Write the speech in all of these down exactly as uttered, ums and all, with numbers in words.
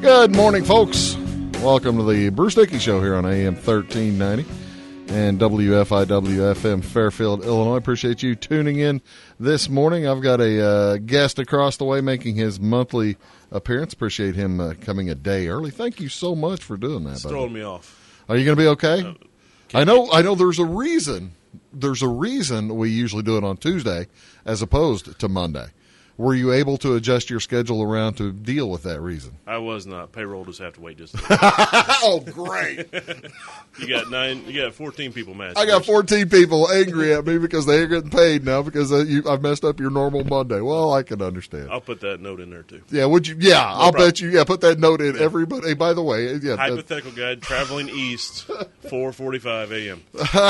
Good morning, folks. Welcome to the Bruce Dickey Show here on A M thirteen ninety and W F I W F M Fairfield, Illinois. Appreciate you tuning in this morning. I've got a uh, guest across the way making his monthly appearance. Appreciate him uh, coming a day early. Thank you so much for doing that. It's throwing me off. Are you going to be okay? Uh, I know. I know. There's a reason. There's a reason we usually do it on Tuesday as opposed to Monday. Were you able to adjust your schedule around to deal with that reason? I was not. Payroll just have to wait just. Oh, great! You got nine. You got fourteen people mad. I got fourteen people angry at me because they ain't getting paid now because uh, you, I've messed up your normal Monday. Well, I can understand. I'll put that note in there too. Yeah, would you? Yeah, No I'll problem. bet you. Yeah, put that note in. Everybody. Hey, by the way, yeah, that- Hypothetical guide traveling east, four forty-five a.m.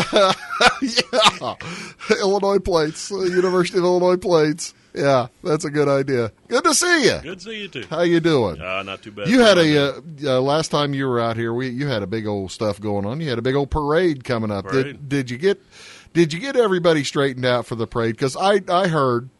yeah, Illinois plates, uh, University of Illinois plates. Yeah, that's a good idea. Good to see you. Good to see you too. How you doing? Uh, not too bad. You had a uh, uh, last time you were out here. We you had a big old stuff going on. You had a big old parade coming up. Parade. Did did you get did you get everybody straightened out for the parade? Because I I heard,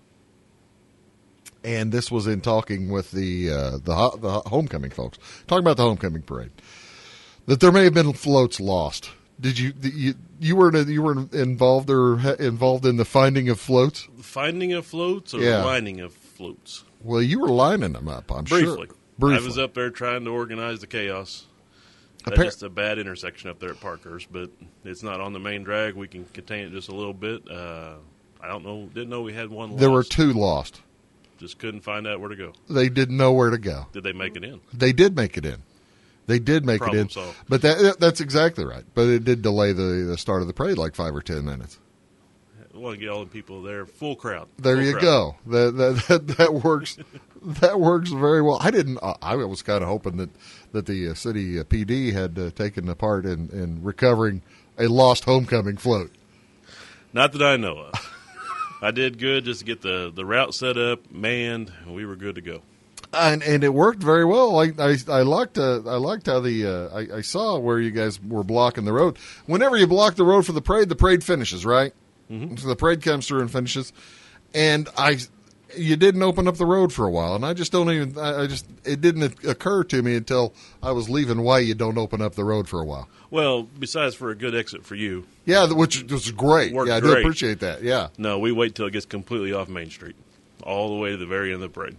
and this was in talking with the uh, the ho- the homecoming folks, talking about the homecoming parade, that there may have been floats lost. Did you you you were you were involved or ha- involved in the finding of floats? Finding of floats or Yeah. lining of floats? Well, you were lining them up. I'm Briefly. sure. Briefly. I was up there trying to organize the chaos. That's Appar- just a bad intersection up there at Parker's, but it's not on the main drag. We can contain it just a little bit. Uh, I don't know. Didn't know we had one lost. There were two lost. Just couldn't find out where to go. They didn't know where to go. Did they make it in? They did make it in. They did make Problem it in. solved. But that that's exactly right. But it did delay the, the start of the parade like five or ten minutes. I want to get all the people there. Full crowd. There Full you crowd. go. That that that, that works. That works very well. I didn't. Uh, I was kind of hoping that that the uh, city uh, P D had uh, taken a part in, in recovering a lost homecoming float. Not that I know of. I did good just to get the, the route set up, manned, and we were good to go. And and it worked very well. I I, I liked uh, I liked how the uh, I, I saw where you guys were blocking the road. Whenever you block the road for the parade, the parade finishes, right? Mm-hmm. So the parade comes through and finishes. And I, you didn't open up the road for a while, and I just don't even. I, I just it didn't occur to me until I was leaving why you don't open up the road for a while. Well, besides for a good exit for you, Yeah, which was great. Worked yeah, I do great. appreciate that. Yeah. no, we wait till it gets completely off Main Street, all the way to the very end of the parade.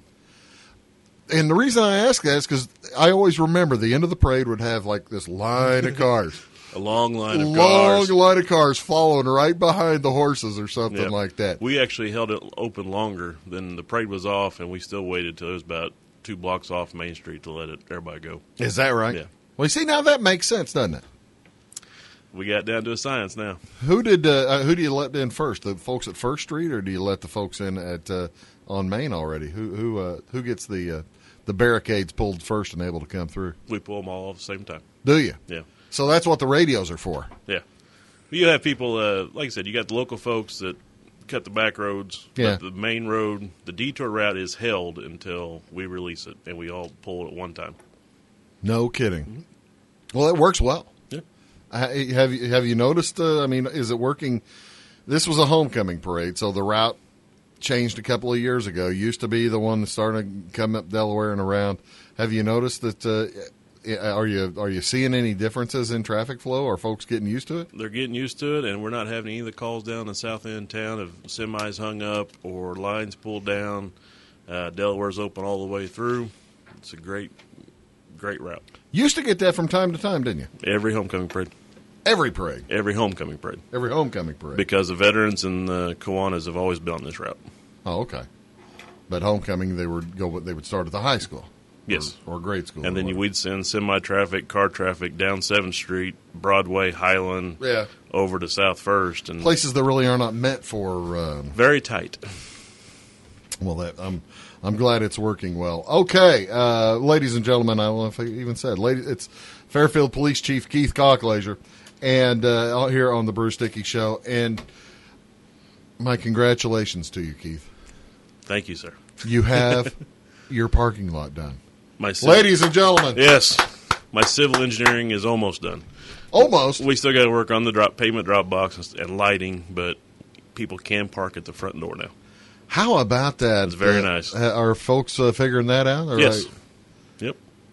And the reason I ask that is because I always remember the end of the parade would have like this line of cars. A long line of long cars. line of cars following right behind the horses or something Yep. like that. We actually held it open longer than the parade was off, and we still waited till it was about two blocks off Main Street to let it everybody go. Is that right? Yeah. Well, you see, now that makes sense, doesn't it? We got down to a science now. Who did? Uh, uh, who do you let in first? The folks at First Street, or do you let the folks in at uh, on Main already? Who who uh, who gets the uh, the barricades pulled first and able to come through? We pull them all off at the same time. Do you? Yeah. So that's what the radios are for. Yeah. You have people, uh, like I said, you got the local folks that cut the back roads. Yeah. But the main road, the detour route is held until we release it, and we all pull it at one time. No kidding. Well, it works well. Yeah. Uh, have you have you noticed? Uh, I mean, is it working? This was a homecoming parade, so the route changed a couple of years ago. Used to be the one that started to come up Delaware and around. Have you noticed that? Uh, are you are you seeing any differences in traffic flow? Are folks getting used to it? They're getting used to it, and we're not having any of the calls down in the south end of town of semis hung up or lines pulled down. Uh, Delaware's open all the way through. It's a great, great route. Used to get that from time to time, didn't you? Every homecoming parade. Every parade, Every homecoming parade. every homecoming parade. Because the veterans and the Kiwanis have always been on this route. Oh, okay. But homecoming, they would go. They would start at the high school. Yes. Or, or grade school. And or then you, whatever. we'd send semi-traffic, car traffic down seventh Street, Broadway, Highland, Yeah. over to South First. And Places that really are not meant for. Um, very tight. well, that I'm I'm glad it's working well. Okay, uh, ladies and gentlemen, I don't know if I even said, ladies, it's Fairfield Police Chief Keith Cockleasure, and uh, out here on the Bruce Dickey Show. And my congratulations to you, Keith. Thank you, sir. You have your parking lot done. My civ- Ladies and gentlemen, Yes. My civil engineering is almost done. almost. We still got to work on the drop pavement drop box and lighting, but people can park at the front door now. How about that? It's very Uh, nice. Are folks uh, figuring that out? Or Yes. I- Yep.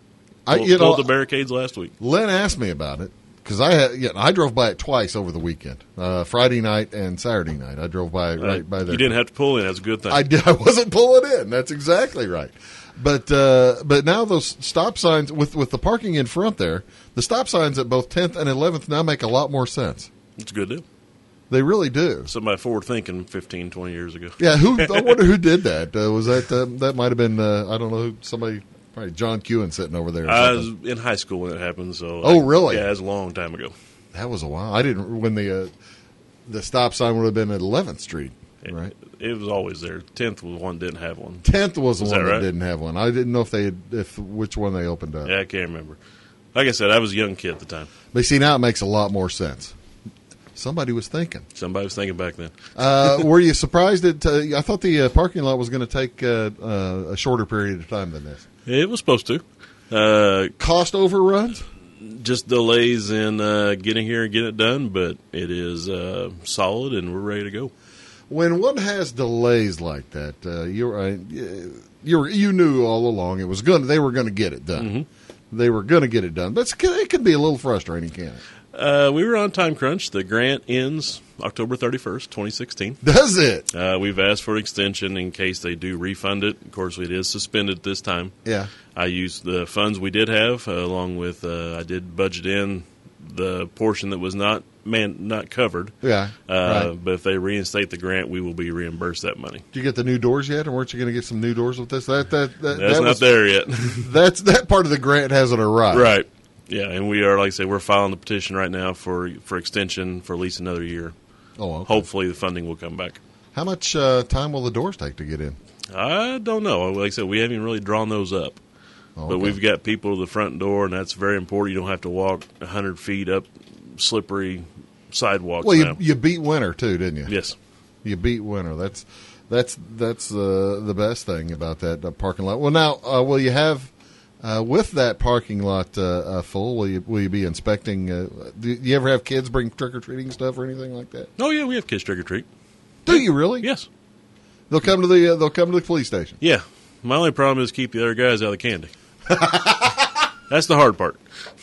I, Pulled, you know, pulled the barricades last week. Lynn asked me about it because I had, you know, I drove by it twice over the weekend, uh, Friday night and Saturday night. I drove by it right Uh, by there. You didn't have to pull in. That's a good thing. I did. I wasn't pulling in. That's exactly right. But uh, but now those stop signs with with the parking in front there, the stop signs at both tenth and eleventh now make a lot more sense. It's a good deal. They really do. Somebody forward thinking fifteen, twenty years ago. Yeah, who? I wonder who did that. Uh, was that uh, that might have been uh, I don't know who, somebody, probably John Kewen sitting over there. Or I was something. in high school when it happened. So Oh, I- really? Yeah, it was a long time ago. That was a while. I didn't when the uh, the stop sign would have been at eleventh Street, right? It, it was always there. tenth was one didn't have one. tenth was the Was one that that right? didn't have one. I didn't know if they had, if which one they opened up. Yeah, I can't remember. Like I said, I was a young kid at the time. But see, now it makes a lot more sense. Somebody was thinking. Somebody was thinking back then. Uh, were you surprised that uh, I thought the uh, parking lot was going to take uh, uh, a shorter period of time than this? It was supposed to. Uh, Cost overruns? just delays in uh, getting here and getting it done, but it is uh, solid and we're ready to go. When one has delays like that, uh, you're uh, you you knew all along it was going. They were going to get it done. Mm-hmm. They were going to get it done, but it's, it can be a little frustrating, can't it? Uh, we were on time crunch. The grant ends October thirty-first, twenty sixteen. Does it? Uh, we've asked for an extension in case they do refund it. Of course, it is suspended this time. Yeah. I used the funds we did have, uh, along with uh, I did budget in the portion that was not man not covered. Yeah. Uh, right. But if they reinstate the grant, we will be reimbursed that money. Did you get the new doors yet, or weren't you going to get some new doors with this? That that, that That's that not was, there yet. That's that part of the grant hasn't arrived. Right. Yeah, and we are, like I say, we're filing the petition right now for for extension for at least another year. Oh, okay. Hopefully the funding will come back. How much uh, time will the doors take to get in? I don't know. Like I said, we haven't even really drawn those up. Oh, But okay. we've got people to the front door, and that's very important. You don't have to walk one hundred feet up slippery sidewalks Well, you now. you beat winter too, didn't you? Yes. You beat winter. That's that's that's uh, the best thing about that uh, parking lot. Well, now uh, will you have uh, with that parking lot uh, uh, full? Will you will you be inspecting? Uh, do you ever have kids bring trick or treating stuff or anything like that? Oh, yeah, we have kids trick or treat. Do you really? Yes. They'll come to the uh, they'll come to the police station. Yeah. My only problem is keep the other guys out of the candy. That's the hard part.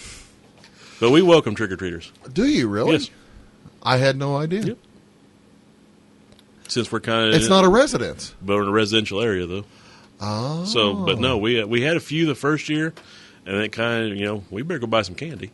But we welcome trick or treaters. Do you really? Yes. I had no idea. Yep. Since we're kind of It's not a residence. but we're in a residential area though. Oh. So, but no, we we had a few the first year, and it kind of you know we better go buy some candy.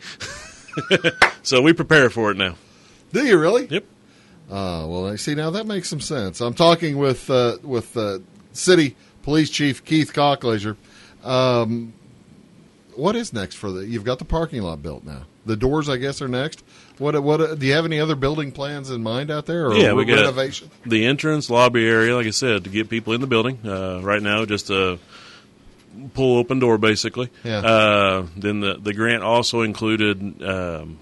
So we prepare for it now. Do you really? Yep. Uh, well, I see now that makes some sense. I'm talking with uh, with uh, City Police Chief Keith Cockleasure. Um, what is next for the? You've got the parking lot built now. The doors, I guess, are next. What? What? Do you have any other building plans in mind out there, or Yeah, we got renovation? the entrance lobby area, like I said, to get people in the building. Uh, right now, just a pull open door, basically. Yeah. Uh, then the the grant also included um,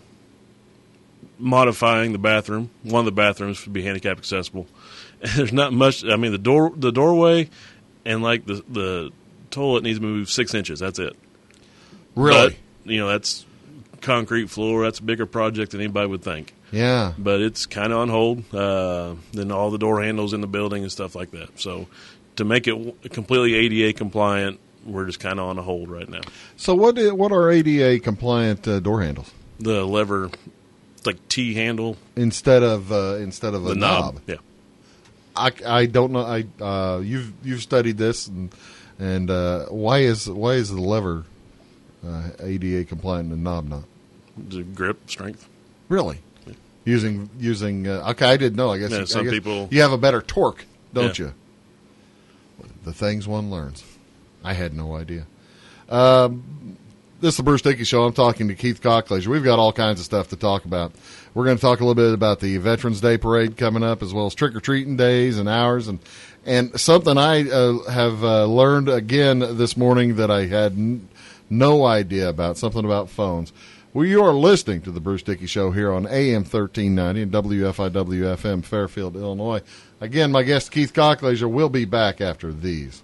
modifying the bathroom. One of the bathrooms would be handicap accessible. There's not much. I mean, the door, the doorway, and like the the toilet needs to move six inches. That's it. Really? But, you know, that's concrete floor. That's a bigger project than anybody would think. Yeah. But it's kind of on hold. Uh, then all the door handles in the building and stuff like that. So to make it w- completely A D A compliant, we're just kind of on a hold right now. So what? i- What are A D A compliant uh, door handles The lever, like T handle, instead of uh, instead of a the knob? knob. Yeah. I, I don't know. I uh, you've you've studied this and and uh, why is why is the lever uh, A D A compliant and knob not? The grip strength. Really? Using using uh, okay, I didn't know. I guess, Yeah, I some guess people- you have a better torque, don't Yeah. you? The things one learns. I had no idea. Um, this is the Bruce Dickey Show. I'm talking to Keith Cockleasure. We've got all kinds of stuff to talk about. We're going to talk a little bit about the Veterans Day Parade coming up, as well as trick or treating days and hours, and and something I uh, have uh, learned again this morning that I had n- no idea about. Something about phones. Well, you are listening to the Bruce Dickey Show here on A M thirteen ninety and W F I W F M, Fairfield, Illinois. Again, my guest Keith Cockleasure will be back after these.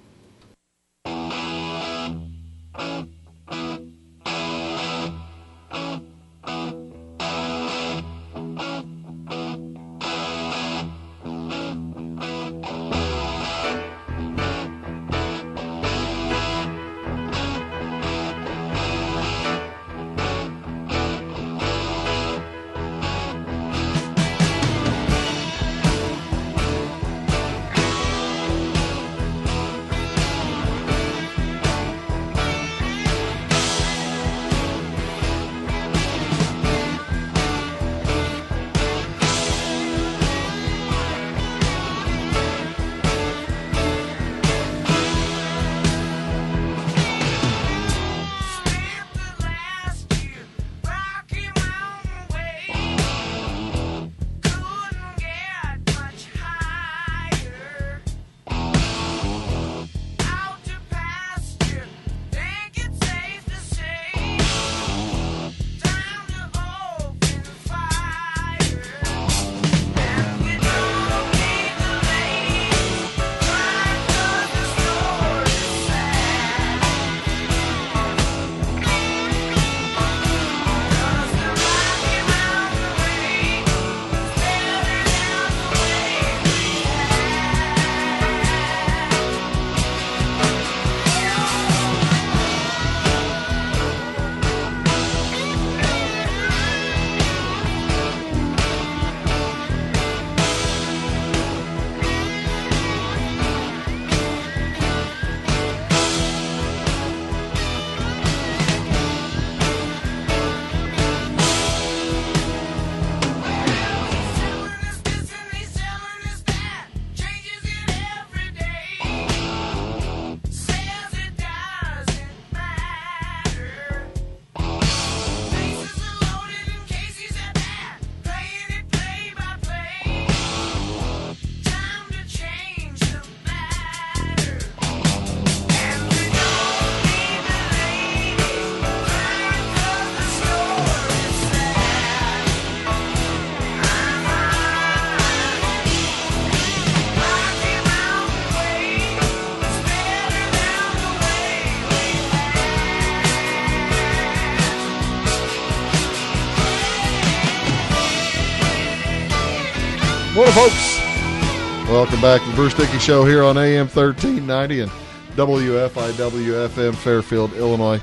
Morning, folks. Welcome back to the Bruce Dickey Show here on A M thirteen ninety and W F I W F M, Fairfield, Illinois.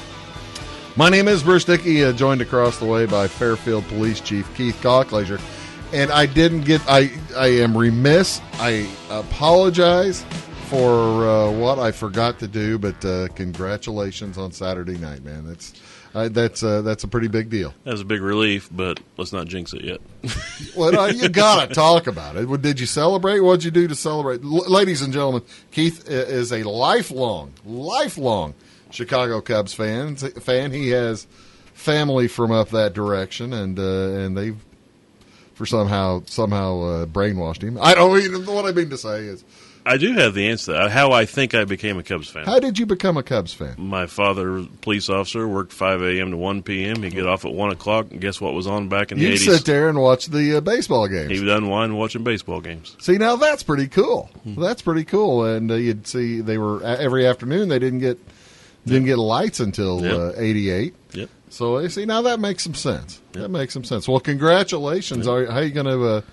My name is Bruce Dickey, uh, joined across the way by Fairfield Police Chief Keith Cockleisure. And I didn't get, I, I am remiss. I apologize for uh, what I forgot to do, but uh, congratulations on Saturday night, man. That's uh, that's uh, that's a pretty big deal. That was a big relief, but let's not jinx it yet. Well, uh, you got to talk about it. Did you celebrate? What did you do to celebrate? L- ladies and gentlemen, Keith is a lifelong, lifelong Chicago Cubs fan. Fan. He has family from up that direction, and uh, and they've for somehow somehow uh, brainwashed him. I don't even what I mean to say is. I do have the answer to that, how I think I became a Cubs fan. How did you become a Cubs fan? My father, police officer, worked five a.m. to one p.m. He'd get off at one o'clock, and guess what was on back in the You'd eighties? sit there and watch the uh, baseball games. He'd unwind watching baseball games. See, now that's pretty cool. That's pretty cool. And uh, you'd see they were every afternoon. They didn't get didn't get lights until Yep. uh, eighty-eight. Yep. So you see, now that makes some sense. Yep. That makes some sense. Well, congratulations. Are, how are you going to? Uh,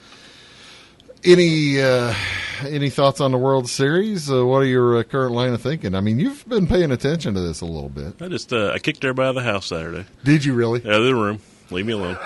any uh, any thoughts on the World Series? Uh, what are your uh, current line of thinking? I mean, you've been paying attention to this a little bit. I just uh, I kicked everybody out of the house Saturday. Did you really? Out of the room. Leave me alone.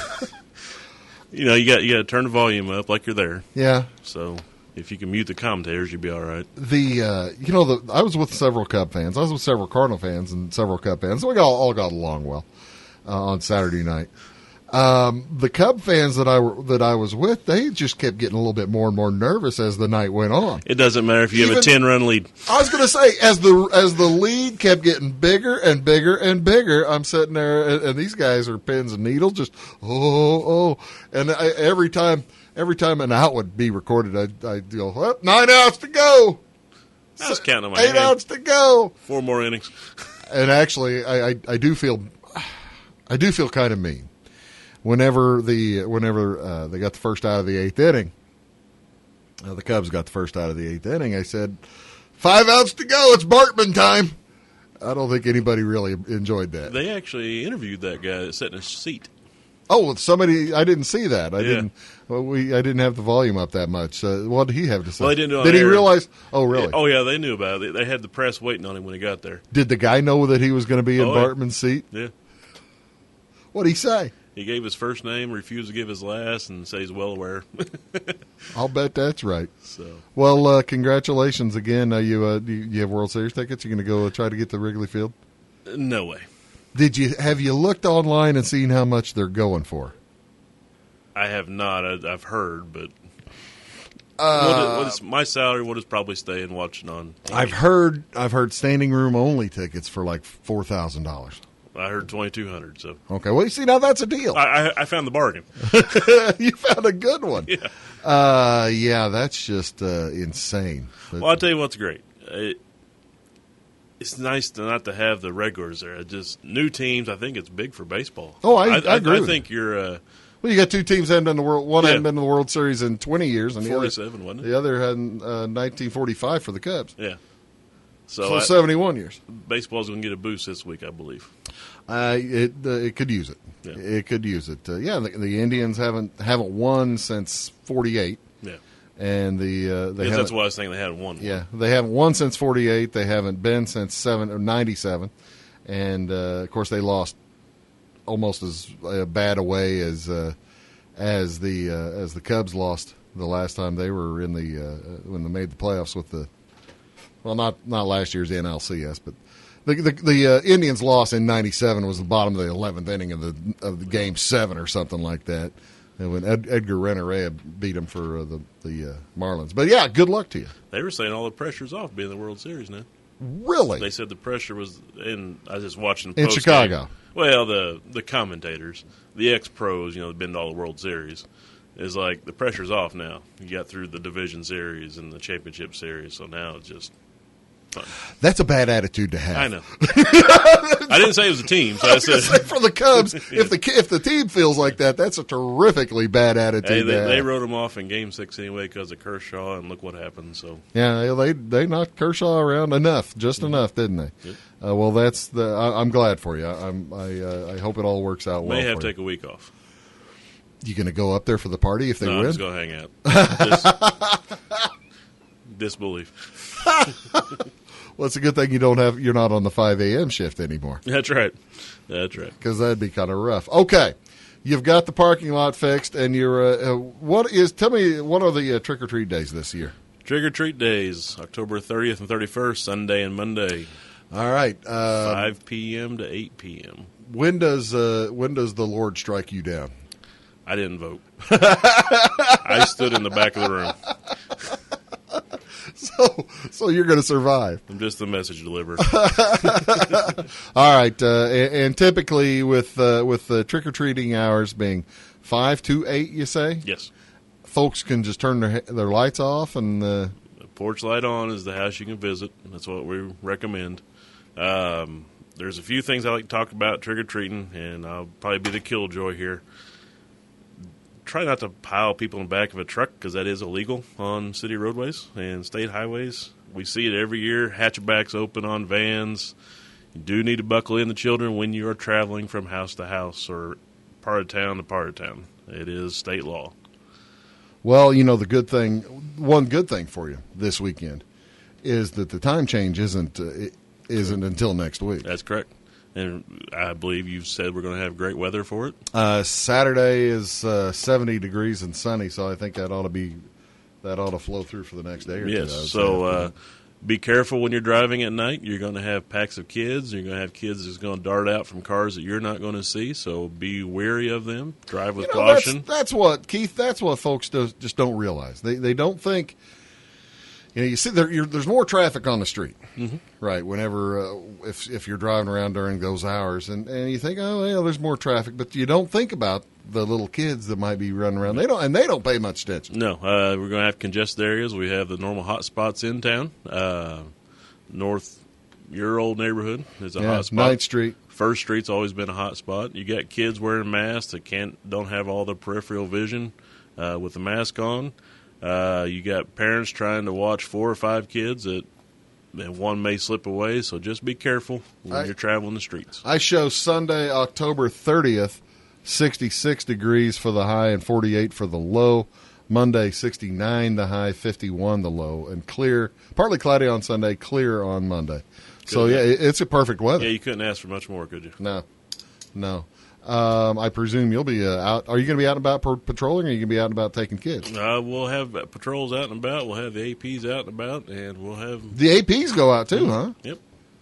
You know, you got you got to turn the volume up like you're there. Yeah. So if you can mute the commentators, you'll be all right. The uh, you know the I was with several Cub fans. I was with several Cardinal fans and several Cub fans. So we all, all got along well uh, on Saturday night. Um, the Cub fans that I were, that I was with, they just kept getting a little bit more and more nervous as the night went on. It doesn't matter if you Even, have a ten run lead. I was going to say, as the as the lead kept getting bigger and bigger and bigger, I'm sitting there, and, and these guys are pins and needles, just oh oh, and I, every time every time an out would be recorded, I'd, I'd go, well, nine outs to go. I was counting on my Eight hand. outs to go. Four more innings. And actually, I, I, I do feel, I do feel kind of mean. Whenever the whenever uh, they got the first out of the eighth inning, uh, the Cubs got the first out of the eighth inning. I said, five outs to go. It's Bartman time. I don't think anybody really enjoyed that. They actually interviewed that guy that sat in his seat. Oh, somebody! I didn't see that. I Yeah. didn't. Well, we I didn't have the volume up that much. Uh, what did he have to say? Well, they didn't do it on Did he air. realize? Oh, really? Oh, yeah, they knew about it. They had the press waiting on him when he got there. Did the guy know that he was going to be in Oh, yeah. Bartman's seat? Yeah. What did he say? He gave his first name, refused to give his last, and said he's well aware. I'll bet that's right. So Well, uh, congratulations again. Uh, you, uh, you you have World Series tickets? You're going to go uh, try to get to Wrigley Field? no way. Did you have you looked online and seen how much they're going for? I have not. I, I've heard, but Uh, what, is, what is my salary? What is probably staying watching on? T V? I've heard I've heard standing room only tickets for like four thousand dollars. I heard twenty two hundred. So Okay, well you see now that's a deal. I, I, I found the bargain. You found a good one. Yeah. Uh, yeah, that's just uh, insane. But- Well, I'll tell you what's great. It, it's nice to not to have the regulars there. It just new teams. I think it's big for baseball. Oh, I- I agree I, with think you're uh, well, you got two teams that haven't been in the world. One Yeah. hadn't been in the World Series in twenty years, and the other, forty-seven, wasn't it? the other had in uh, nineteen forty-five for the Cubs. Yeah. So, So I- seventy-one years. baseball's going to get a boost this week, I believe. Uh, it uh, it could use it. Yeah. It could use it. Uh, yeah, the, the Indians haven't haven't won since forty-eight, Yeah. and the uh, they Because haven't, that's why I was thinking they hadn't won. yeah they haven't won since forty-eight. They haven't been since seven or ninety-seven, and uh, of course they lost almost as uh, bad away as uh, as the uh, as the Cubs lost the last time they were in the uh, when they made the playoffs with the well not not last year's N L C S but. The the, the uh, Indians' loss in ninety-seven was the bottom of the eleventh inning of the of the game seven or something like that, and when Ed, Edgar Rennerea beat them for uh, the the uh, Marlins. But yeah, good luck to you. They were saying all the pressure's off being in the World Series now. Really, They said the pressure was in. I was just watching the in post-game. Chicago. Well, the the commentators, the ex pros, you know, they've been to all the World Series. Is like the pressure's off now. You got through the Division Series and the Championship Series, so now it's just fun. That's a bad attitude to have. I know. I didn't say it was a team, so I I was gonna said say for the Cubs, if the if the team feels like that, that's a terrifically bad attitude. hey, to they, have. they wrote him off in Game Six anyway because of Kershaw, and look what happened. So Yeah, they they knocked Kershaw around enough, just Mm-hmm. enough, didn't they? Yep. Uh, well, that's the. I, I'm glad for you. I, I'm. I, uh, I hope it all works out well. may have for to you. take a week off. You going to go up there for the party if they no, win? I'm just going to hang out. Dis- disbelief. Well, it's a good thing you don't have. You're not on the five a.m. shift anymore. That's right. That's right. Because that'd be kind of rough. Okay, you've got the parking lot fixed, and you're. Uh, uh, what is? Tell me, what are the uh, trick or treat days this year? Trick or treat days, October thirtieth and thirty-first, Sunday and Monday, All right, uh, five p.m. to eight p.m. when does uh, when does the Lord strike you down? I didn't vote. I stood in the back of the room. So, so you're going to survive. I'm just the message deliverer. All right, uh, and, and typically with uh, with the trick or treating hours being five to eight, you say, Yes. folks can just turn their their lights off and. Uh, The porch light on is the house you can visit. That's what we recommend. Um, there's a few things I like to talk about trick or treating, and I'll probably be the killjoy here. Try not to pile people in the back of a truck because that is illegal on city roadways and state highways. We see it every year. Hatchbacks open on vans. You do need to buckle in the children when you are traveling from house to house or part of town to part of town. It is state law. Well, you know, the good thing, one good thing for you this weekend is that the time change isn't uh, it isn't until next week. That's correct. And I believe you've said we're going to have great weather for it. Uh, Saturday is uh, seventy degrees and sunny, so I think that ought to be that ought to flow through for the next day or Yes. two. So uh, be careful when you're driving at night. You're going to have packs of kids. You're going to have kids that's going to dart out from cars that you're not going to see. So be wary of them. Drive with You know, that's, caution. that's what Keith. That's what folks do, just don't realize. They they don't think. You know, you see, there, you're, there's more traffic on the street, Mm-hmm. right? Whenever uh, if if you're driving around during those hours, and, and you think, oh, yeah, there's more traffic, but you don't think about the little kids that might be running around. They don't, and they don't pay much attention. No, uh, we're going to have congested areas. We have the normal hot spots in town. Uh, North, your old neighborhood is a Yeah, hot spot. Ninth Street. First Street's always been a hot spot. You got kids wearing masks that can't don't have all the peripheral vision uh, with the mask on. Uh, you got parents trying to watch four or five kids that, and one may slip away. So just be careful when I- you're traveling the streets. I show Sunday, October thirtieth, sixty-six degrees for the high and forty-eight for the low. Monday, sixty-nine the high, fifty-one the low, and clear, partly cloudy on Sunday, clear on Monday. So, Good. yeah, it- it's a perfect weather. Yeah, you couldn't ask for much more, could you? No, no. Um, I presume you'll be uh, out. Are you going to be out and about per- patrolling, or are you going to be out and about taking kids? Uh, we'll have patrols out and about. We'll have the A Ps out and about, and we'll have The A Ps go out too, huh? yep.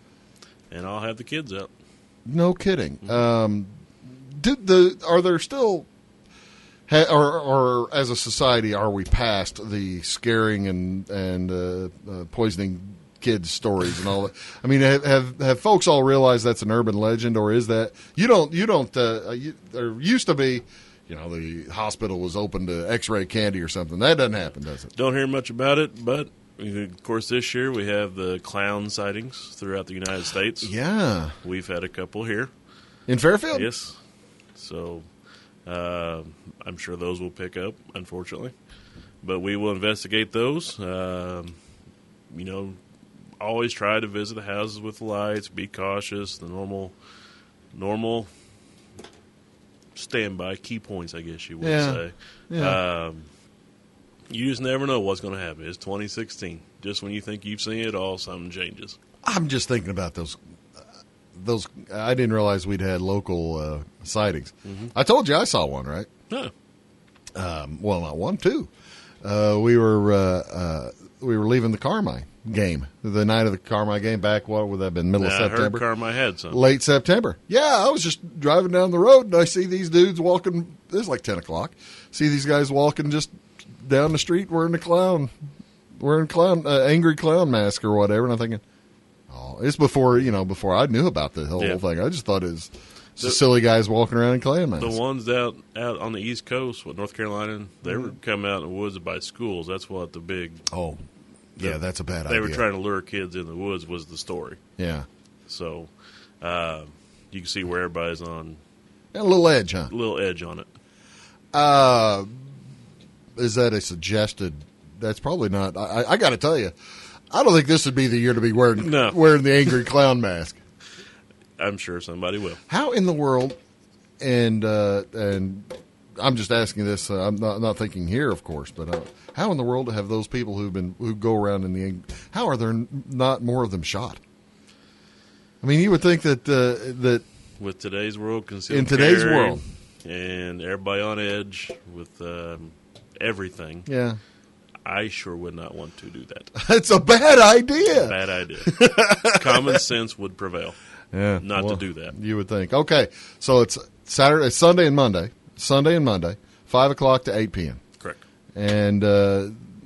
And I'll have the kids out. No kidding. Um, did the are there still, ha, or, or as a society, are we past the scaring and and uh, uh, poisoning kids stories and all that? I mean, have, have have folks all realized that's an urban legend, or is that you don't you don't? Uh, you, there used to be, you know, the hospital was open to X-ray candy or something. That doesn't happen, does it? Don't hear much about it, but of course this year we have the clown sightings throughout the United States. Yeah, We've had a couple here. in Fairfield. Yes. So uh, I'm sure those will pick up, unfortunately. But we will investigate those. Um, you know, always try to visit the houses with the lights, be cautious, the normal normal standby key points, I guess you would Yeah. say. Yeah. Um, you just never know what's going to happen. It's twenty sixteen. Just when you think you've seen it all, something changes. I'm just thinking about those. Those I didn't realize we'd had local uh, sightings. I told you I saw one, right? Huh. Um, well, not one, two. Uh, we were uh, uh, we were leaving the Carmine game the night of the Carmine game back. What would that have been? Middle Now, of I heard September, Carmine had some. late September. Yeah, I was just driving down the road and I see these dudes walking. It was like ten o'clock. See these guys walking just down the street wearing a clown, wearing clown, uh, angry clown mask or whatever. And I'm thinking, oh, it's before you know before I knew about the whole Yeah. thing. I just thought it was The- silly guys walking around in clown masks. The ones out out on the East Coast, with North Carolina, they Mm-hmm. were coming out in the woods by schools. That's what the big. Oh, yeah, the- that's a bad They idea. were trying to lure kids in the woods. Was the story. Yeah, So uh, you can see where everybody's on a little edge, huh? a little edge on it. Uh, is that a suggested? That's probably not. I, I got to tell you, I don't think this would be the year to be wearing No. wearing the angry clown mask. I'm sure somebody will. How in the world, and uh, and I'm just asking this. Uh, I'm not not thinking here, of course, but uh, how in the world have those people who've been who go around in the how are there n- not more of them shot? I mean, you would think that uh, that with today's world, concealed in today's carry world, and everybody on edge with um, everything. Yeah, I sure would not want to do that. It's a bad idea. Bad idea. Common sense would prevail. Yeah, not well, to do that. You would think. Okay, so it's Saturday, Sunday, and Monday. Sunday and Monday, five o'clock to eight p.m. Correct. And uh,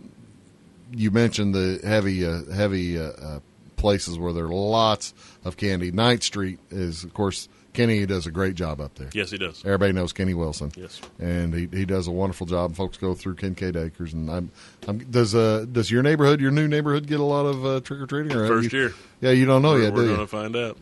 you mentioned the heavy, uh, heavy uh, uh, places where there are lots of candy. Ninth Street is, of course, Kenny does a great job up there. Yes, he does. Everybody knows Kenny Wilson. Yes, and he he does a wonderful job. Folks go through Kincaid Acres, and I'm, I'm does uh does your neighborhood, your new neighborhood, get a lot of uh, trick or treating? First year. Yeah, you don't know we're, yet, we're do you? We're going to find out.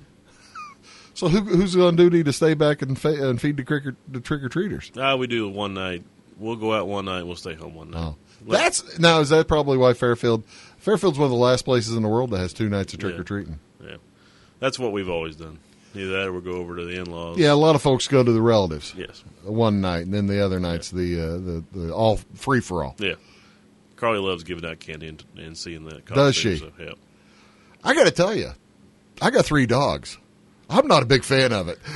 So who, who's on duty to stay back and, fa- and feed the trick or, the trick or treaters? Ah, we do it one night. We'll go out one night. We'll stay home one night. Oh, that's now is that probably why Fairfield Fairfield's one of the last places in the world that has two nights of trick or treating. Yeah. yeah, that's what we've always done. Either that or we'll go over to the in-laws. Yeah, a lot of folks go to the relatives. Yes, one night, and then the other night's yeah. the, uh, the the all free for all. Yeah, Carly loves giving out candy and, and seeing that. Does she? So, yeah. I got to tell you, I got three dogs. I'm not a big fan of it.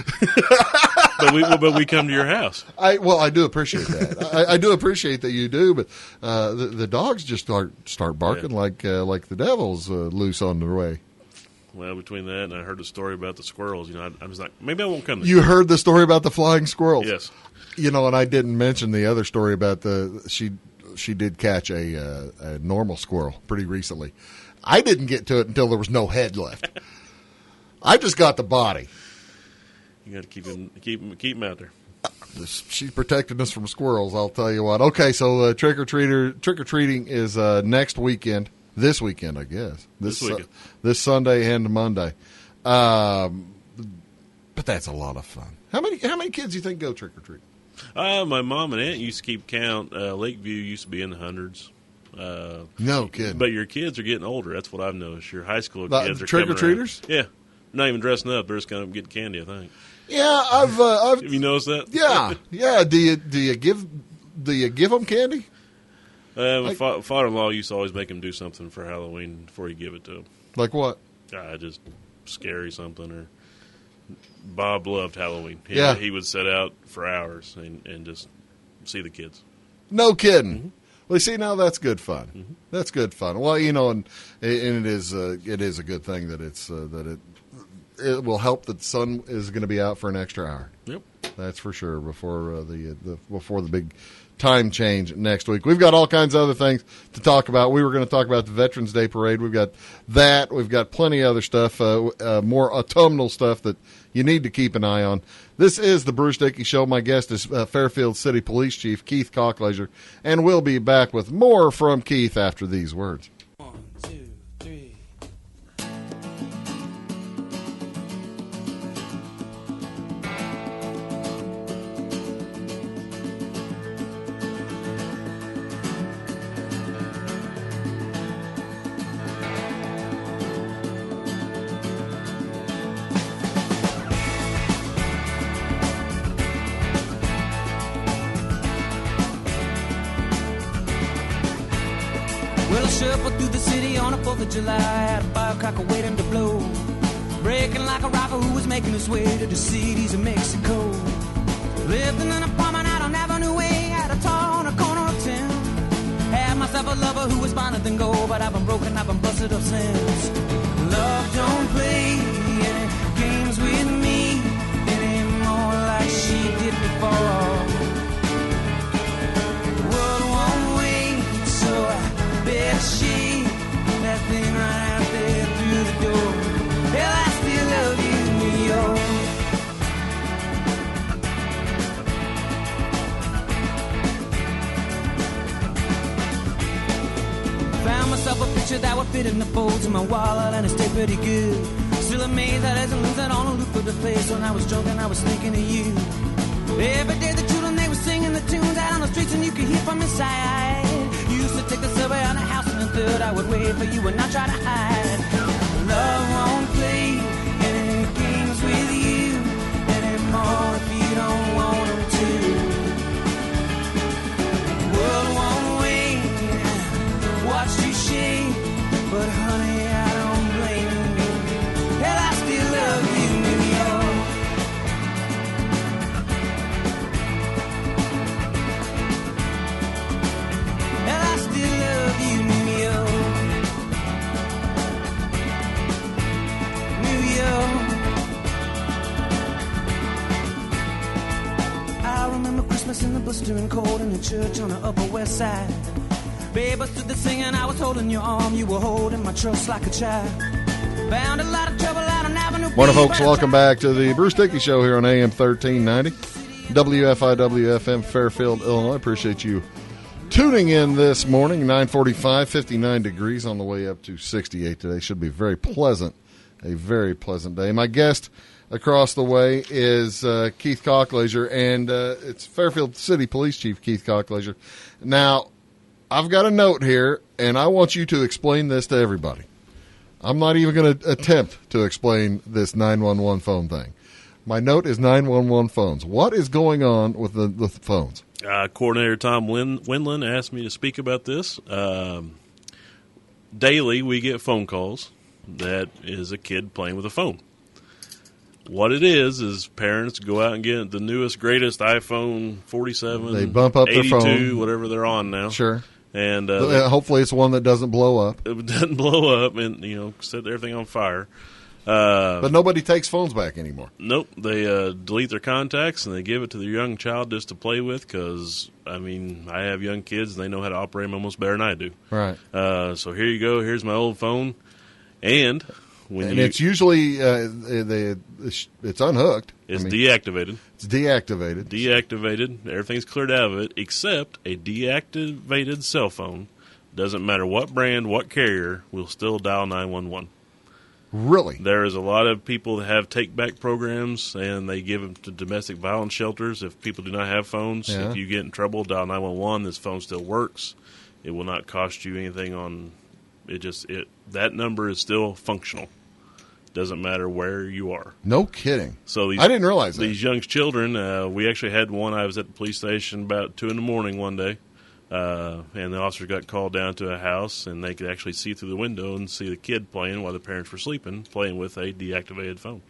but we but we come to your house. I well, I do appreciate that. I, I do appreciate that you do, but uh, the, the dogs just start start barking yeah. like uh, like the devil's uh, loose on their way. Well, between that and I heard a story about the squirrels, you know, I, I was like, maybe I won't come. You heard the story about the flying squirrels? Yes. You know, and I didn't mention the other story about the she she did catch a, uh, a normal squirrel pretty recently. I didn't get to it until there was no head left. I just got the body. You got to keep him, keep him, keep him out there. She's protecting us from squirrels. I'll tell you what. Okay, so uh, trick or treater, trick or treating is uh, next weekend. This weekend, I guess. This, this weekend. Uh, this Sunday and Monday. Um, but that's a lot of fun. How many How many kids do you think go trick or treating? Uh, my mom and aunt used to keep count. Uh, Lakeview used to be in the hundreds. Uh, no kidding. But your kids are getting older. That's what I've noticed. Your high school the, kids are trick or treaters. Yeah. Not even dressing up; they're just going to get candy. I think. Yeah, I've. Uh, I've Have you noticed that? Yeah, yeah. Do you do you give do you give them candy? Uh, my like, fa- father-in-law used to always make him do something for Halloween before you give it to him. Like what? Uh, just scary something. Or Bob loved Halloween. He, yeah, he would set out for hours and, and just see the kids. No kidding. Mm-hmm. Well, see, now that's good fun. Mm-hmm. That's good fun. Well, you know, and and it is uh, it is a good thing that it's uh, that it it will help that the sun is going to be out for an extra hour. Yep, that's for sure. Before uh, the the before the big time change next week, we've got all kinds of other things to talk about. We were going to talk about the Veterans Day Parade. We've got that. We've got plenty of other stuff, uh, uh, more autumnal stuff that you need to keep an eye on. This is the Bruce Dickey Show. My guest is uh, Fairfield City Police Chief Keith Cockleisure, and we'll be back with more from Keith after these words. One, two, three. Shuffle through the city on the fourth of July, had a firecracker waiting to blow, breaking like a rocket who was making his way to the cities of Mexico. Lived in an apartment out on Avenue A, at a tall on a corner of town. Had myself a lover who was finer than gold, but I've been broken, I've been busted up since. Love don't play any games with me anymore like she did before. The world won't wait, so I bet she that thing right out there through the door. Hell, I still love you, New York. Found myself a picture that would fit in the folds of my wallet, and it stayed pretty good. Still amazed that I didn't lose that on a loop of the face. When I was drunk and I was thinking of you. Every day the children, they were singing the tunes out on the streets, and you could hear from inside. Used to take the subway on the house in the third. I would wait for you and not try to hide. Love won't play any games with you anymore if you don't want them to. the church on the Upper West Side. Babe, I stood there singing, I was holding your arm, you were holding my trust like a child. Found a lot of trouble out on Avenue B. Morning, folks. Welcome back to the Bruce Dickey Show here on A M thirteen ninety. W F I W F M, Fairfield, Illinois. Appreciate you tuning in this morning. nine forty-five, fifty-nine degrees on the way up to sixty-eight today. Should be very pleasant, a very pleasant day. My guest across the way is uh, Keith Cockleasure, and uh, it's Fairfield City Police Chief Keith Cockleasure. Now, I've got a note here, and I want you to explain this to everybody. I'm not even going to attempt to explain this nine one one phone thing. My note is nine one one phones. What is going on with the, the phones? Uh, Coordinator Tom Win- Windland asked me to speak about this. Um, daily, we get phone calls that is a kid playing with a phone. What it is is parents go out and get the newest, greatest iPhone forty-seven, They bump up their eighty-two, phone. whatever they're on now. Sure. And uh, Uh, Hopefully it's one that doesn't blow up. it doesn't blow up and, you know, set everything on fire. Uh, But nobody takes phones back anymore. Nope, they uh, delete their contacts and they give it to their young child just to play with because, I mean, I have young kids and they know how to operate them almost better than I do. Right. Uh, so here you go, here's my old phone. And when And you, it's usually uh, they, it's unhooked. it's I mean, deactivated. it's deactivated. Deactivated, everything's cleared out of it except a deactivated cell phone. Doesn't matter what brand, what carrier, will still dial nine one one. Really? There is a lot of people that have take-back programs, and they give them to domestic violence shelters if people do not have phones. Yeah. If you get in trouble, dial nine one one. This phone still works. It will not cost you anything on it. Just it that number is still functional. Doesn't matter where you are. No kidding. So these, I didn't realize that. These young children, uh, we actually had one. I was at the police station about two in the morning one day. Uh, and the officers got called down to a house, and they could actually see through the window and see the kid playing while the parents were sleeping, playing with a deactivated phone.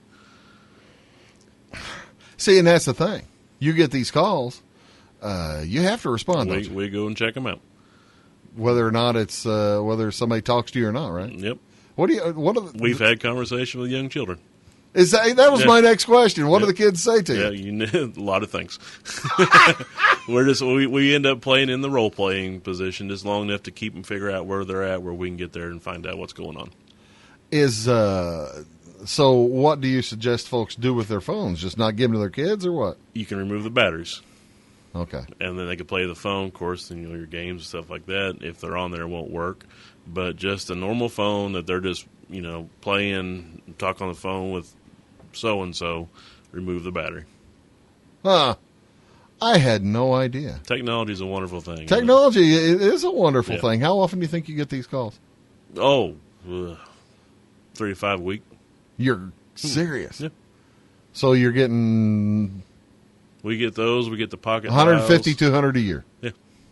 See, and that's the thing. You get these calls, uh, you have to respond, We, don't you? we go and check them out. Whether or not it's uh, whether somebody talks to you or not, right? Yep. What do you? What are the, We've had conversation with young children. is that? That was Yeah. my next question. What Yeah. do the kids say to Yeah, you? you know, a lot of things. We're just we, we end up playing in the role playing position just long enough to keep them figure out where they're at, where we can get there and find out what's going on. Is uh, so? What do you suggest folks do with their phones? Just not give them to their kids, or what? You can remove the batteries. Okay. And then they can play the phone, of course, and you know your games and stuff like that. If they're on there, it won't work. But just a normal phone that they're just you know playing, talk on the phone with so and so, remove the battery. Huh. I had no idea. Technology is a wonderful thing. Technology it is a wonderful Yeah. thing. How often do you think you get these calls? Oh, ugh, three to five a week. You're serious. Yeah. So you're getting We get those. We get the pocket one fifty, dials. two hundred a year. Yeah.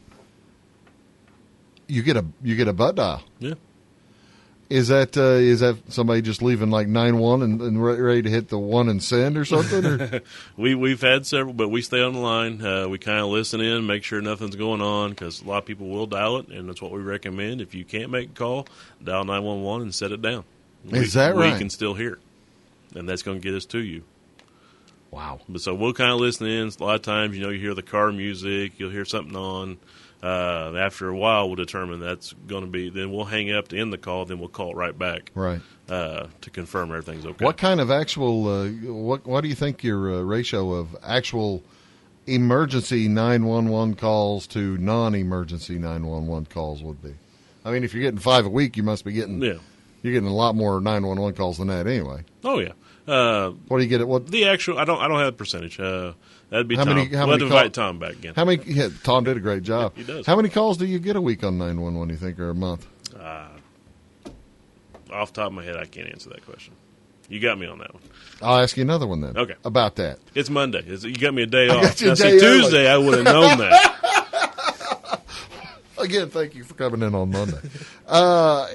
You get a you get a butt dial. Yeah. Is that uh, is that somebody just leaving like nine one and, and re- ready to hit the one and send or something? Or? We we've had several, but we stay on the line. Uh, we kind of listen in, make sure nothing's going on, because a lot of people will dial it, and that's what we recommend. If you can't make a call, dial nine one one and set it down. We, Is that right? We can still hear, and that's going to get us to you. Wow. But so we'll kind of listen in. A lot of times, you know, you hear the car music, you'll hear something on. Uh, after a while, we'll determine that's going to be. Then we'll hang up to end the call. Then we'll call it right back, Right. uh, to confirm everything's okay. What kind of actual? Uh, what What do you think your uh, ratio of actual emergency nine one one calls to non-emergency nine one one calls would be? I mean, if you're getting five a week, you must be getting. Yeah. You're getting a lot more nine one one calls than that, anyway. Oh yeah. Uh, What do you get? At what? the actual, I don't, I don't have a percentage. Uh, that'd be How Tom. many- how we'll many have to call- invite Tom back again. How many? Yeah, Tom did a great job. He does. How many calls do you get a week on nine one one? You think, or a month? Uh, off the top of my head, I can't answer that question. You got me on that one. I'll ask you another one then. Okay. About that. It's Monday. It's, you got me a day I off. got you a now, day see, early. Tuesday, I would have known that. Again, thank you for coming in on Monday. uh,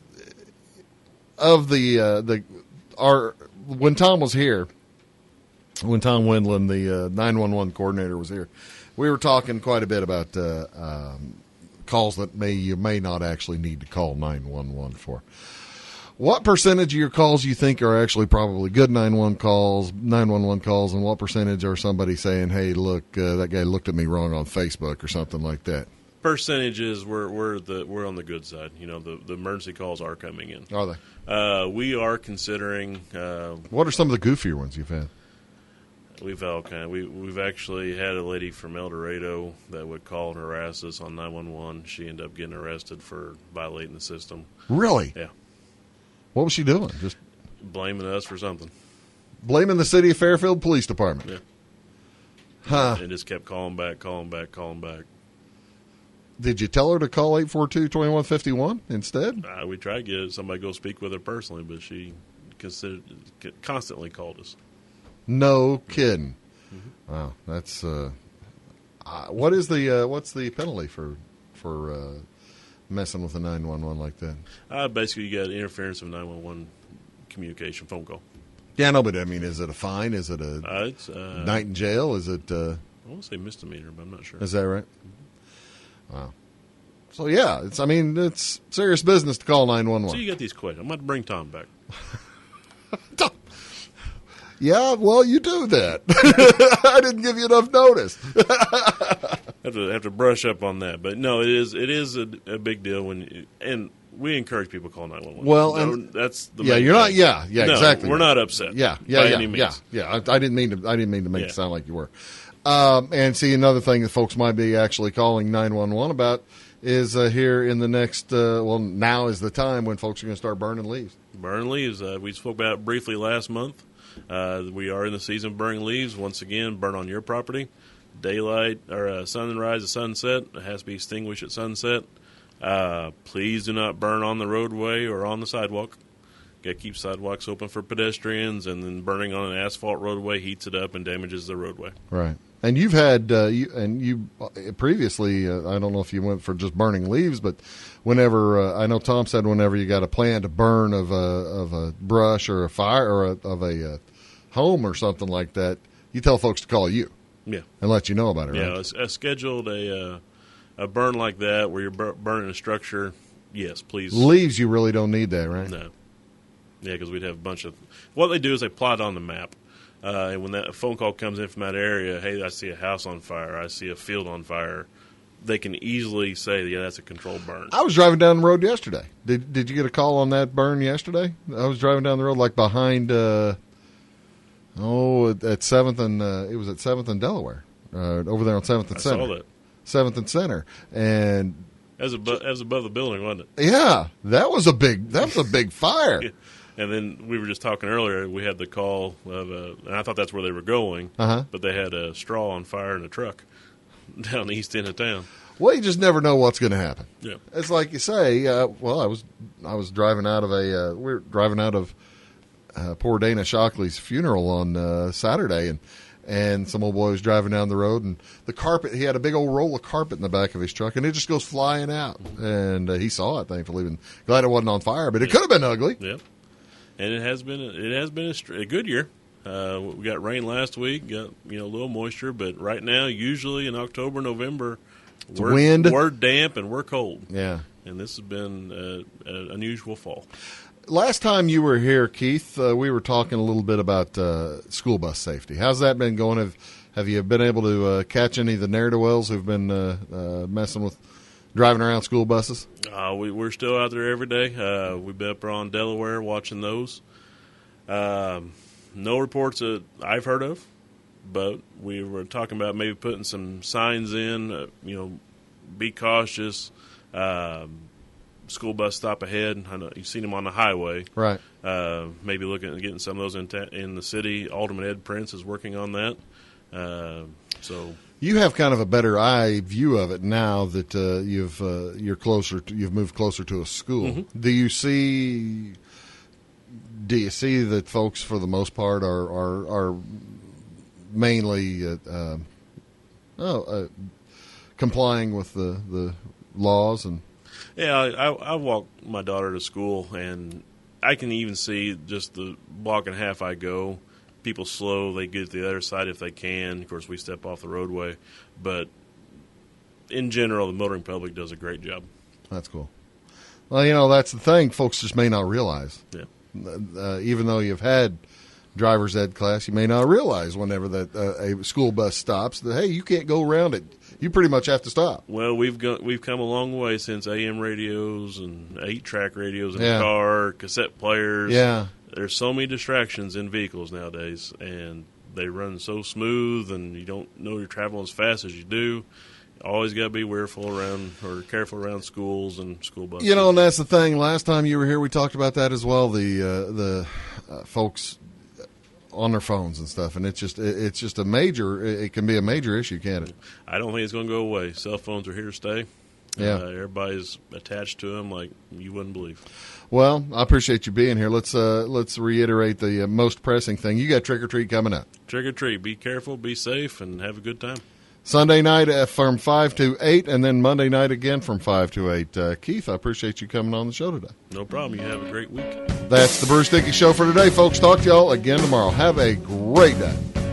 of the uh, the our when Tom was here, when Tom Windland, the uh, nine one one coordinator, was here, we were talking quite a bit about uh, um, calls that may you may not actually need to call nine one one for. What percentage of your calls you think are actually probably good nine one one calls, nine one one calls, and what percentage are somebody saying, "Hey, look, uh, that guy looked at me wrong on Facebook" or something like that? Percentages, we're we're the we're on the good side. You know, the, the emergency calls are coming in. Are they? Uh, we are considering. Uh, what are some of the goofier ones you've had? We've all kind of, we we've actually had a lady from El Dorado that would call and harass us on nine one one. She ended up getting arrested for violating the system. Really? Yeah. What was she doing? Just blaming us for something. Blaming the city of Fairfield Police Department. Yeah. Huh. And just kept calling back, calling back, calling back. Did you tell her to call eight four two, two one five one instead? Uh, we tried to get somebody to go speak with her personally, but she considered, constantly called us. No kidding. Mm-hmm. Wow, that's uh, uh, what is the uh, what's the penalty for for uh, messing with a nine one one like that? Uh, basically, you got interference of nine one one communication phone call. Yeah, no, but I mean, is it a fine? Is it a uh, it's, uh, night in jail? Is it? Uh, I want to say misdemeanor, but I'm not sure. Is that right? Mm-hmm. Wow. So yeah, it's I mean it's serious business to call nine one one. So you got these questions. I'm going to bring Tom back. Tom. Yeah, well, you do that. I didn't give you enough notice. have to have to brush up on that, but no, it is it is a, a big deal when you, and we encourage people to call nine one one. Well, no, and that's the yeah, main you're thing. not. Yeah, yeah, no, exactly. We're right. not upset. Yeah, yeah, by yeah, any means. yeah, yeah. I, I didn't mean to. I didn't mean to make Yeah. it sound like you were. Um, and see, another thing that folks might be actually calling nine one one about is uh, here in the next. Uh, well, now is the time when folks are going to start burning leaves. Burn leaves. Uh, we spoke about it briefly last month. Uh, we are in the season of burning leaves. Once again, burn on your property. Daylight or uh, sunrise to sunset. It has to be extinguished at sunset. Uh, please do not burn on the roadway or on the sidewalk. Got to keep sidewalks open for pedestrians, and then burning on an asphalt roadway heats it up and damages the roadway. Right. And you've had, uh, you, and you uh, previously, uh, I don't know if you went for just burning leaves, but whenever, uh, I know Tom said whenever you got a plan to burn of a, of a brush or a fire or a, of a uh, home or something like that, you tell folks to call you. Yeah. And let you know about it, Yeah, right? I, I scheduled a, uh, a burn like that where you're bur- burning a structure. Yes, please. Leaves, you really don't need that, right? No. Yeah, because we'd have a bunch of, what they do is they plot on the map. Uh, and when that phone call comes in from that area, hey, I see a house on fire, I see a field on fire, they can easily say, yeah, that's a controlled burn. I was driving down the road yesterday. Did Did you get a call on that burn yesterday? I was driving down the road like behind, uh, oh, at, at seventh and uh, it was at seventh and Delaware, uh, over there on seventh and I Center. saw that. seventh and Center, and As above, as above the building, wasn't it? yeah, that was a big that was a big fire. Yeah. And then we were just talking earlier, we had the call of, a, and I thought that's where they were going, Uh-huh. but they had a straw on fire in a truck down the east end of town. Well, you just never know what's going to happen. Yeah. It's like you say. Uh, well, I was I was driving out of a uh, we were driving out of uh, poor Dana Shockley's funeral on uh, Saturday, and and some old boy was driving down the road, and the carpet. He had a big old roll of carpet in the back of his truck, and it just goes flying out. And uh, he saw it, thankfully, and glad it wasn't on fire. But it could have been ugly. Yeah. And it has been a, it has been a, str- a good year. Uh, we got rain last week, got you know a little moisture, but right now, usually in October, November, It's we're, wind. we're damp and we're cold. Yeah. And this has been uh, an unusual fall. Last time you were here, Keith, uh, we were talking a little bit about uh, school bus safety. How's that been going? Have Have you been able to uh, catch any of the ne'er-do-wells who've been uh, uh, messing with driving around school buses? Uh, we, we're still out there every day. Uh, we've been up around Delaware watching those. Um, no reports that I've heard of, but we were talking about maybe putting some signs in, uh, you know, be cautious, um, school bus stop ahead. I know you've seen them on the highway. Right. Uh, maybe looking at getting some of those in, ta- in the city. Alderman Ed Prince is working on that. Uh, so... You have kind of a better eye view of it now that uh, you've uh, you're closer to, you've moved closer to a school. Mm-hmm. Do you see do you see that folks for the most part are are, are mainly uh, uh, oh, uh, complying with the, the laws and Yeah, I, I, I walk my daughter to school, and I can even see just the block and a half I go. People slow, they get to the other side if they can. Of course, we step off the roadway. But in general, the motoring public does a great job. that's cool. Well, you know, that's the thing. Folks just may not realize. Yeah. Uh, even though you've had driver's ed class, you may not realize whenever that uh, a school bus stops that, hey, you can't go around it. You pretty much have to stop. Well, we've got we've come a long way since A M radios and eight-track radios in Yeah. the car, cassette players. Yeah. There's so many distractions in vehicles nowadays, and they run so smooth, and you don't know you're traveling as fast as you do. Always got to be careful around or careful around schools and school buses. You know, and that's the thing. Last time you were here, we talked about that as well. The uh, the uh, folks on their phones and stuff, and it's just it, it's just a major. It can be a major issue, can't it? I don't think it's going to go away. Cell phones are here to stay. Yeah, uh, everybody's attached to them like you wouldn't believe. Well, I appreciate you being here. Let's uh, let's reiterate the uh, most pressing thing. You got trick or treat coming up. Trick or treat. Be careful, be safe, and have a good time. Sunday night uh, from five to eight, and then Monday night again from five to eight. Uh, Keith, I appreciate you coming on the show today. No problem. You have a great week. That's the Bruce Dickey Show for today, folks. Talk to y'all again tomorrow. Have a great day.